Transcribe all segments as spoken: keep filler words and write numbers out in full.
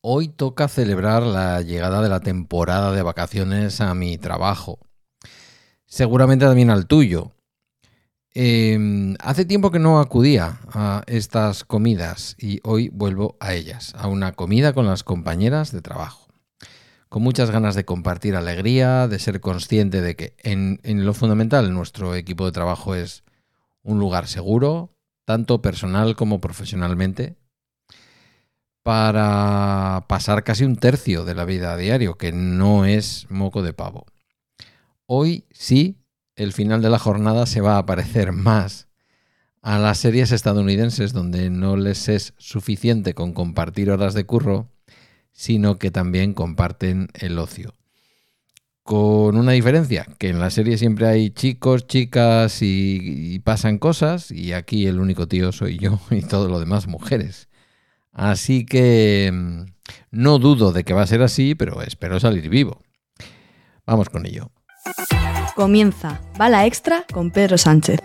Hoy toca celebrar la llegada de la temporada de vacaciones a mi trabajo. Seguramente también al tuyo. Eh, hace tiempo que no acudía a estas comidas y hoy vuelvo a ellas, a una comida con las compañeras de trabajo. Con muchas ganas de compartir alegría, de ser consciente de que en, en lo fundamental nuestro equipo de trabajo es un lugar seguro, tanto personal como profesionalmente, para pasar casi un tercio de la vida a diario, que no es moco de pavo. Hoy sí, el final de la jornada se va a parecer más a las series estadounidenses donde no les es suficiente con compartir horas de curro, sino que también comparten el ocio. Con una diferencia, que en la serie siempre hay chicos, chicas y, y pasan cosas, y aquí el único tío soy yo y todo lo demás mujeres. Así que no dudo de que va a ser así, pero espero salir vivo. Vamos con ello. Comienza Bala Extra con Pedro Sánchez.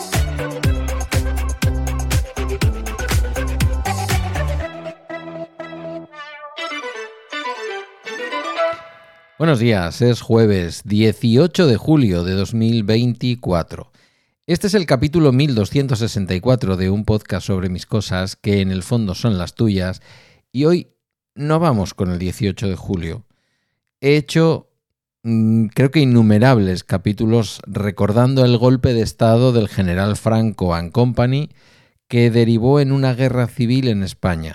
Buenos días, es jueves dieciocho de julio de dos mil veinticuatro. Este es el capítulo mil doscientos sesenta y cuatro de un podcast sobre mis cosas que en el fondo son las tuyas y hoy no vamos con el dieciocho de julio. He hecho mmm, creo que innumerables capítulos recordando el golpe de estado del general Franco and Company que derivó en una guerra civil en España.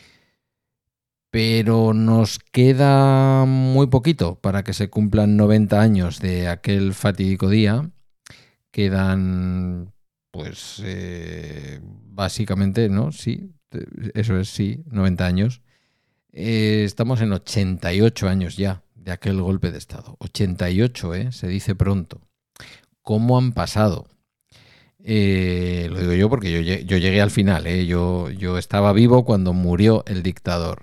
Pero nos queda muy poquito para que se cumplan noventa años de aquel fatídico día. Quedan, pues, eh, básicamente, ¿no? Sí, eso es, sí, noventa años. Eh, estamos en ochenta y ocho años ya de aquel golpe de estado. ochenta y ocho, ¿eh? Se dice pronto. ¿Cómo han pasado? Eh, lo digo yo porque yo, yo llegué al final, ¿eh? Yo, yo estaba vivo cuando murió el dictador.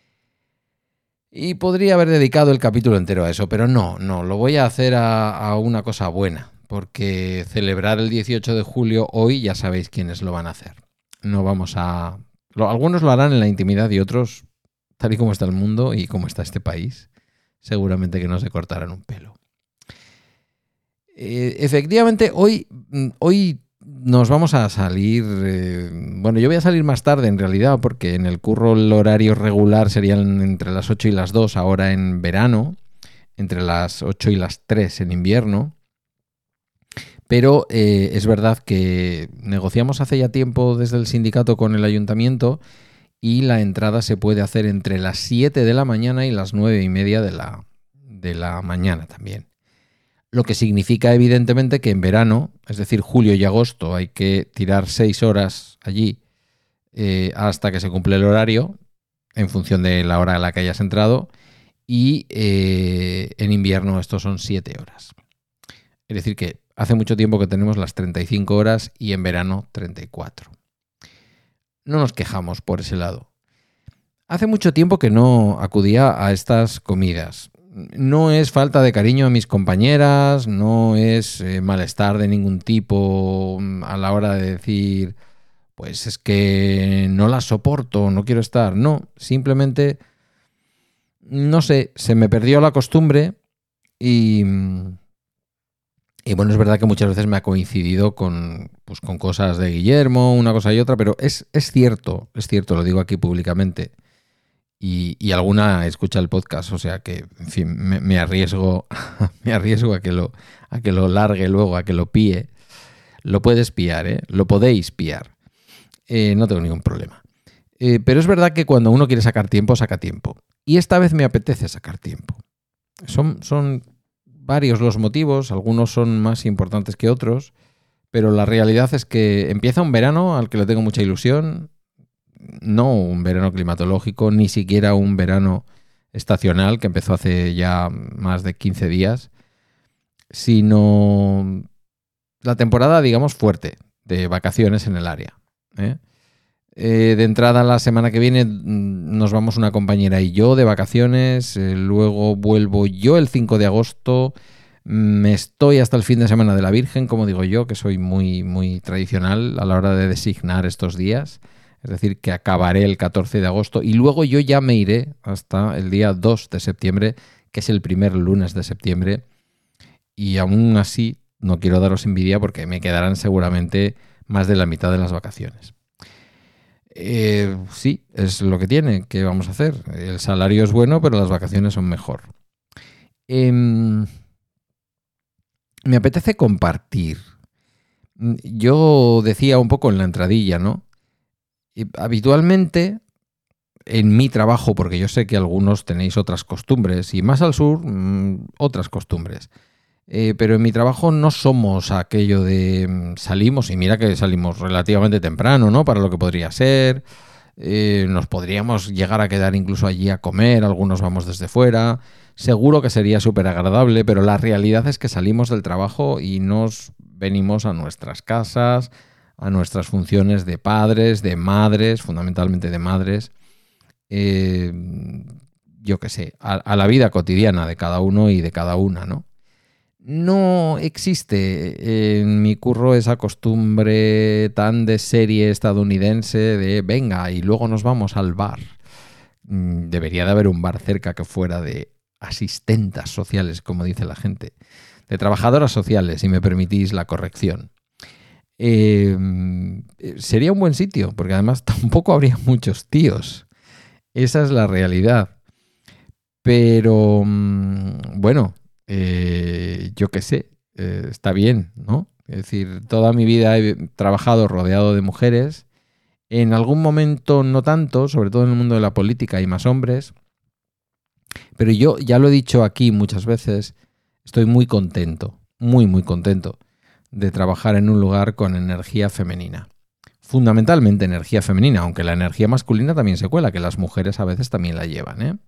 Y podría haber dedicado el capítulo entero a eso, pero no, no, lo voy a hacer a, a una cosa buena. Porque celebrar el dieciocho de julio hoy ya sabéis quiénes lo van a hacer. No vamos a... Lo, algunos lo harán en la intimidad y otros, tal y como está el mundo y como está este país, seguramente que no se cortarán un pelo. Eh, efectivamente, hoy, hoy nos vamos a salir... Eh, bueno, yo voy a salir más tarde en realidad, porque en el curro el horario regular serían entre las ocho y las dos, ahora en verano, entre las ocho y las tres en invierno. Pero eh, es verdad que negociamos hace ya tiempo desde el sindicato con el ayuntamiento y la entrada se puede hacer entre las siete de la mañana y las nueve y media de la, de la mañana también. Lo que significa evidentemente que en verano, es decir, julio y agosto, hay que tirar seis horas allí eh, hasta que se cumple el horario, en función de la hora a la que hayas entrado, y eh, en invierno estos son siete horas. Es decir que hace mucho tiempo que tenemos las treinta y cinco horas y en verano treinta y cuatro. No nos quejamos por ese lado. Hace mucho tiempo que no acudía a estas comidas. No es falta de cariño a mis compañeras, no es eh, malestar de ningún tipo a la hora de decir, pues es que no las soporto, no quiero estar. No, simplemente, no sé, se me perdió la costumbre y... Y bueno, es verdad que muchas veces me ha coincidido con, pues, con cosas de Guillermo, una cosa y otra, pero es, es cierto, es cierto, lo digo aquí públicamente. Y, y alguna escucha el podcast, o sea que, en fin, me, me arriesgo, me arriesgo a que lo, a que lo largue luego, a que lo píe. Lo puedes piar, ¿eh? Lo podéis piar. Eh, no tengo ningún problema. Eh, pero es verdad que cuando uno quiere sacar tiempo, saca tiempo. Y esta vez me apetece sacar tiempo. Son... son varios los motivos, algunos son más importantes que otros, pero la realidad es que empieza un verano al que le tengo mucha ilusión, no un verano climatológico, ni siquiera un verano estacional que empezó hace ya más de quince días, sino la temporada, digamos, fuerte de vacaciones en el área. ¿eh? Eh, de entrada la semana que viene nos vamos una compañera y yo de vacaciones, eh, luego vuelvo yo el cinco de agosto, me estoy hasta el fin de semana de la Virgen, como digo yo, que soy muy, muy tradicional a la hora de designar estos días. Es decir, que acabaré el catorce de agosto y luego yo ya me iré hasta el día dos de septiembre, que es el primer lunes de septiembre. Y aún así no quiero daros envidia porque me quedarán seguramente más de la mitad de las vacaciones. Eh, sí, es lo que tiene. ¿Qué vamos a hacer? El salario es bueno, pero las vacaciones son mejor. Eh, me apetece compartir. Yo decía un poco en la entradilla, ¿no? Y habitualmente en mi trabajo, porque yo sé que algunos tenéis otras costumbres y más al sur, mmm, otras costumbres. Eh, pero en mi trabajo no somos aquello de mmm, salimos, y mira que salimos relativamente temprano, ¿no? Para lo que podría ser. Eh, nos podríamos llegar a quedar incluso allí a comer, algunos vamos desde fuera. Seguro que sería súper agradable, pero la realidad es que salimos del trabajo y nos venimos a nuestras casas, a nuestras funciones de padres, de madres, fundamentalmente de madres, eh, yo qué sé, a, a la vida cotidiana de cada uno y de cada una, ¿no? No existe en mi curro esa costumbre tan de serie estadounidense de venga y luego nos vamos al bar. Debería de haber un bar cerca que fuera de asistentas sociales, como dice la gente, de trabajadoras sociales, si me permitís la corrección. Eh, sería un buen sitio, porque además tampoco habría muchos tíos. Esa es la realidad. Pero, bueno, eh, yo qué sé, eh, está bien, ¿no? Es decir, toda mi vida he trabajado rodeado de mujeres. En algún momento no tanto, sobre todo en el mundo de la política hay más hombres. Pero yo, ya lo he dicho aquí muchas veces, estoy muy contento, muy, muy contento de trabajar en un lugar con energía femenina. Fundamentalmente energía femenina, aunque la energía masculina también se cuela, que las mujeres a veces también la llevan, ¿eh?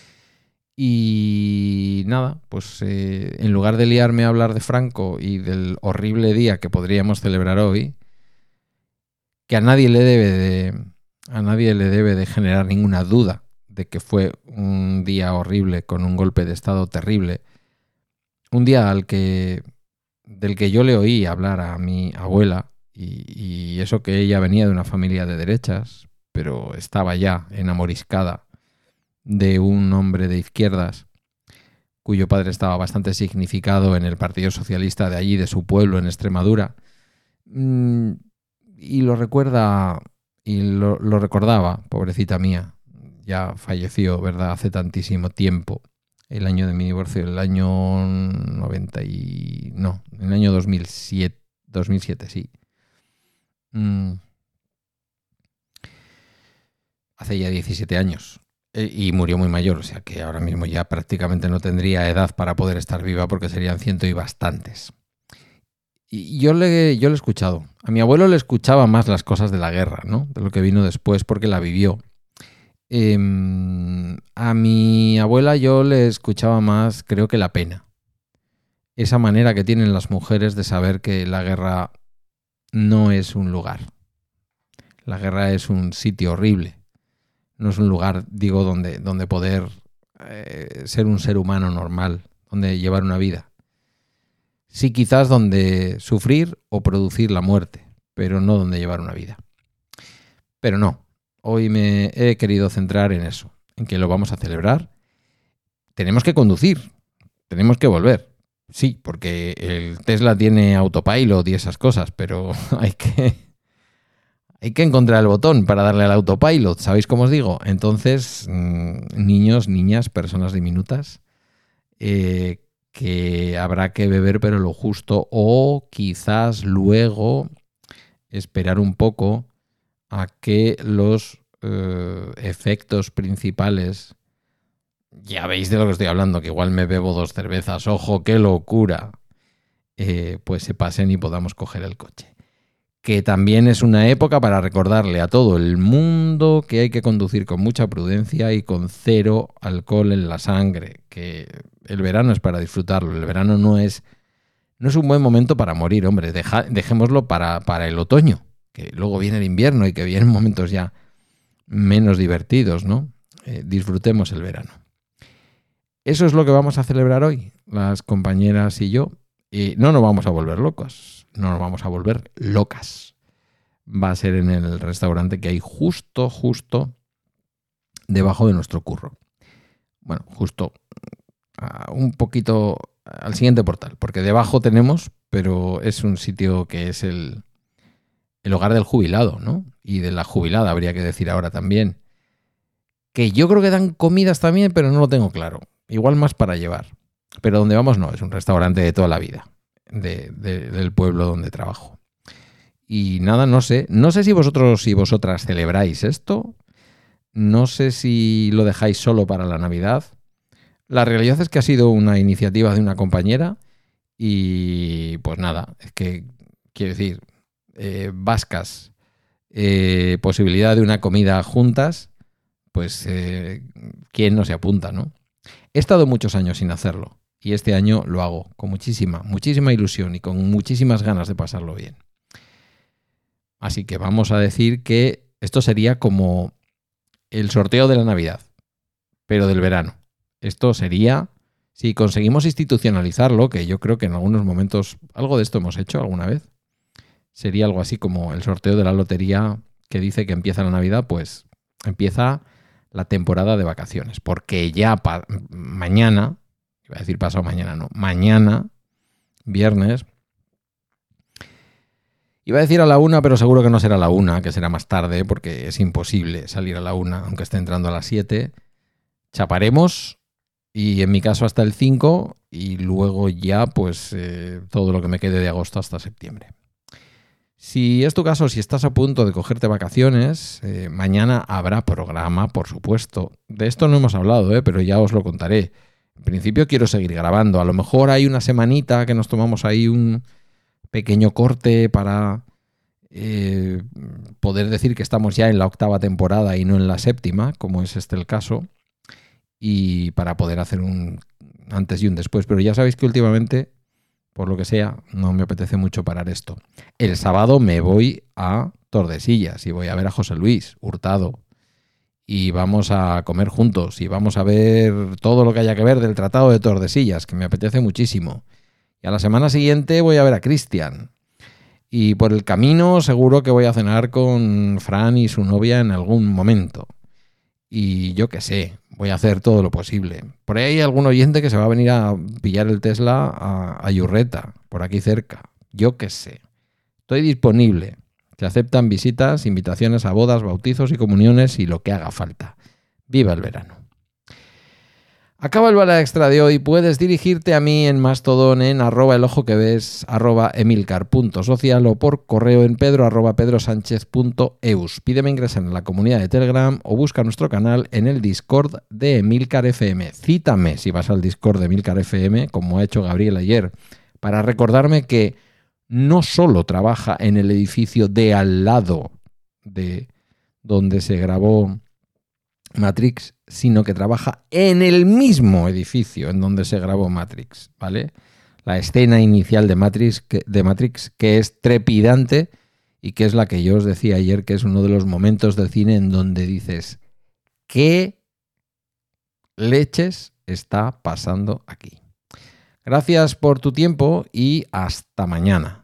Y nada, pues eh, en lugar de liarme a hablar de Franco y del horrible día que podríamos celebrar hoy, que a nadie le debe de, a nadie le debe de generar ninguna duda de que fue un día horrible con un golpe de estado terrible, un día al que del que yo le oí hablar a mi abuela y, y eso que ella venía de una familia de derechas, pero estaba ya enamoriscada de un hombre de izquierdas cuyo padre estaba bastante significado en el Partido Socialista de allí, de su pueblo en Extremadura, y lo recuerda y lo, lo recordaba, pobrecita mía, ya falleció, ¿verdad? Hace tantísimo tiempo, el año de mi divorcio, el año noventa y... no, el año dos mil siete, dos mil siete, sí. Mm. Hace ya diecisiete años. Y murió muy mayor, o sea que ahora mismo ya prácticamente no tendría edad para poder estar viva porque serían ciento y bastantes. Y yo le, yo le he escuchado. A mi abuelo le escuchaba más las cosas de la guerra, ¿no? De lo que vino después porque la vivió. Eh, a mi abuela yo le escuchaba más, creo que la pena. Esa manera que tienen las mujeres de saber que la guerra no es un lugar. La guerra es un sitio horrible. No es un lugar, digo, donde, donde poder eh, ser un ser humano normal, donde llevar una vida. Sí, quizás donde sufrir o producir la muerte, pero no donde llevar una vida. Pero no, hoy me he querido centrar en eso, en que lo vamos a celebrar. Tenemos que conducir, tenemos que volver. Sí, porque el Tesla tiene autopilot y esas cosas, pero hay que... Hay que encontrar el botón para darle al autopilot, ¿sabéis cómo os digo? Entonces, mmm, niños, niñas, personas diminutas, eh, que habrá que beber pero lo justo o quizás luego esperar un poco a que los eh, efectos principales, ya veis de lo que estoy hablando, que igual me bebo dos cervezas, ojo, qué locura, eh, pues se pasen y podamos coger el coche. Que también es una época para recordarle a todo el mundo que hay que conducir con mucha prudencia y con cero alcohol en la sangre, que el verano es para disfrutarlo, el verano no es, no es un buen momento para morir, hombre, deja, dejémoslo para, para el otoño, que luego viene el invierno y que vienen momentos ya menos divertidos, ¿no? Eh, disfrutemos el verano. Eso es lo que vamos a celebrar hoy, las compañeras y yo, y no nos vamos a volver locos. No nos vamos a volver locas. va a ser en el restaurante que hay justo, justo debajo de nuestro curro. Bueno, justo uh, un poquito al siguiente portal, porque debajo tenemos, pero es un sitio que es el, el hogar del jubilado, ¿no? Y de la jubilada, habría que decir ahora también. Que yo creo que dan comidas también, pero no lo tengo claro. Igual más para llevar. Pero donde vamos no, es un restaurante de toda la vida, de, de, del pueblo donde trabajo. Y nada, no sé. No sé si vosotros y vosotras celebráis esto. No sé si lo dejáis solo para la Navidad. La realidad es que ha sido una iniciativa de una compañera y pues nada, es que quiero decir, eh, vascas, eh, posibilidad de una comida juntas, pues eh, quién no se apunta, ¿no? He estado muchos años sin hacerlo y este año lo hago con muchísima, muchísima ilusión y con muchísimas ganas de pasarlo bien. Así que vamos a decir que esto sería como el sorteo de la Navidad, pero del verano. Esto sería, si conseguimos institucionalizarlo, que yo creo que en algunos momentos algo de esto hemos hecho alguna vez, sería algo así como el sorteo de la lotería que dice que empieza la Navidad, pues empieza la temporada de vacaciones, porque ya pa- mañana, iba a decir pasado mañana, no, mañana, viernes, iba a decir a la una, pero seguro que no será a la una, que será más tarde, porque es imposible salir a la una, aunque esté entrando a las siete. Chaparemos, y en mi caso hasta el cinco, y luego ya pues eh, todo lo que me quede de agosto hasta septiembre. Si es tu caso, si estás a punto de cogerte vacaciones, eh, mañana habrá programa, por supuesto. De esto no hemos hablado, eh, pero ya os lo contaré. En principio quiero seguir grabando. A lo mejor hay una semanita que nos tomamos ahí un pequeño corte para eh, poder decir que estamos ya en la octava temporada y no en la séptima, como es este el caso, y para poder hacer un antes y un después. Pero ya sabéis que últimamente, por lo que sea, no me apetece mucho parar esto. El sábado me voy a Tordesillas y voy a ver a José Luis Hurtado y vamos a comer juntos y vamos a ver todo lo que haya que ver del Tratado de Tordesillas, que me apetece muchísimo. Y a la semana siguiente voy a ver a Cristian. Y por el camino seguro que voy a cenar con Fran y su novia en algún momento. Y yo qué sé, voy a hacer todo lo posible. Por ahí hay algún oyente que se va a venir a pillar el Tesla a, a Yurreta, por aquí cerca. Yo qué sé. Estoy disponible. Se aceptan visitas, invitaciones a bodas, bautizos y comuniones y lo que haga falta. ¡Viva el verano! Acaba el Bala Extra de hoy. Puedes dirigirte a mí en Mastodon en arroba el ojo que ves, arroba emilcar.social o por correo en pedro arroba pedrosánchez.eus. Pídeme ingresar en la comunidad de Telegram o busca nuestro canal en el Discord de Emilcar F M. Cítame si vas al Discord de Emilcar F M, como ha hecho Gabriel ayer, para recordarme que no solo trabaja en el edificio de al lado de donde se grabó Matrix, sino que trabaja en el mismo edificio en donde se grabó Matrix, ¿vale? La escena inicial de Matrix, que, de Matrix, que es trepidante y que es la que yo os decía ayer, que es uno de los momentos del cine en donde dices, ¿qué leches está pasando aquí? Gracias por tu tiempo y hasta mañana.